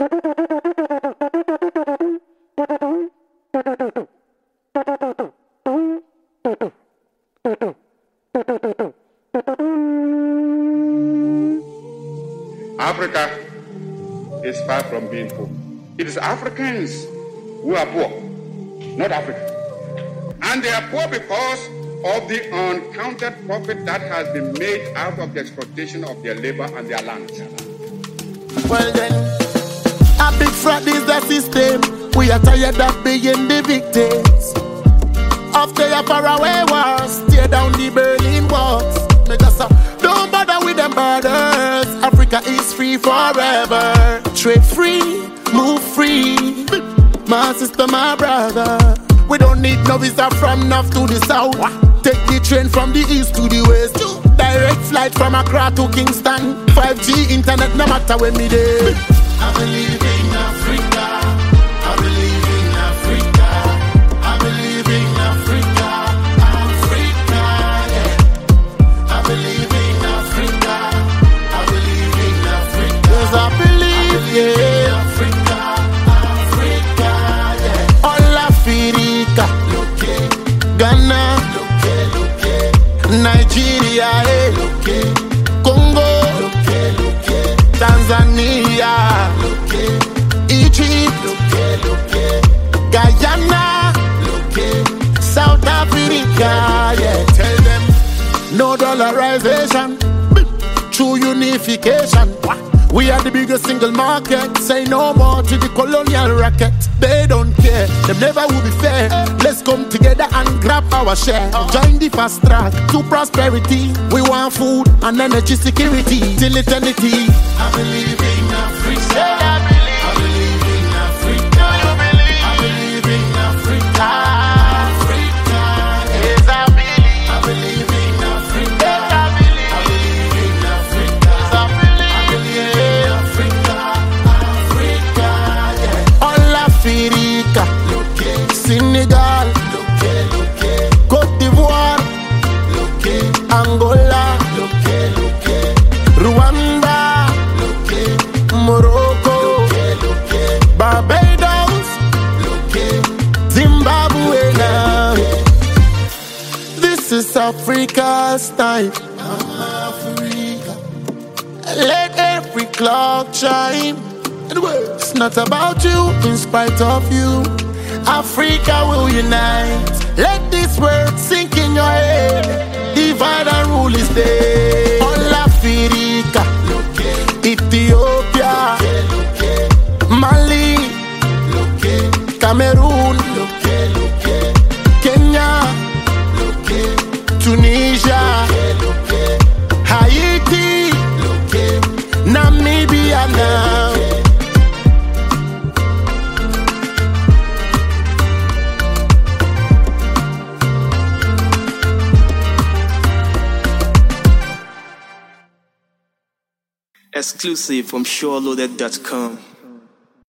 Africa is far from being poor. It is Africans who are poor, not Africa. And they are poor because of the uncounted profit that has been made out of the exploitation of their labor and their land. Well then, a big fraud is the system. We are tired of being the victims of their faraway wars. Tear down the Berlin walls. Don't bother with them borders. Africa is free forever. Trade free, move free. My sister, my brother. We don't need no visa from north to the south. Take the train from the east to the west. Direct flight from Accra to Kingston. 5G internet no matter where me dey. I believe in Africa. I believe in Africa. I believe in Africa. Africa, yeah. I believe in Africa. I believe in Africa. Yes, I believe, yeah. Africa, Africa, yeah. All Africa, Ghana, Nigeria, Congo, Tanzania, Egypt, Guyana, South Africa, yeah. Tell them no dollarization, true unification. We are the biggest single market. Say no more to the colonial racket. They don't care, them never will be fair. Let's come together and grab our share. Join the fast track to prosperity. We want food and energy security till eternity. I believe in Africa. I believe in Africa. Do you believe? I believe in Africa. Africa, yes, I believe in Africa. I believe in Africa. Yes, I believe in Africa. Africa, yeah. All Africa, Senegal, Côte d'Ivoire, Angola, Rwanda, Morocco, Barbados, Zimbabwe. This is Africa's time. Africa. Let every clock chime. It's not about you, in spite of you. Africa will unite. Let this word sink in your head. Divide and rule is there. All Africa, Ethiopia, Mali, Cameroon, Kenya, Tunisia, Haiti, Namibia now. Exclusive from SureLoaded.com.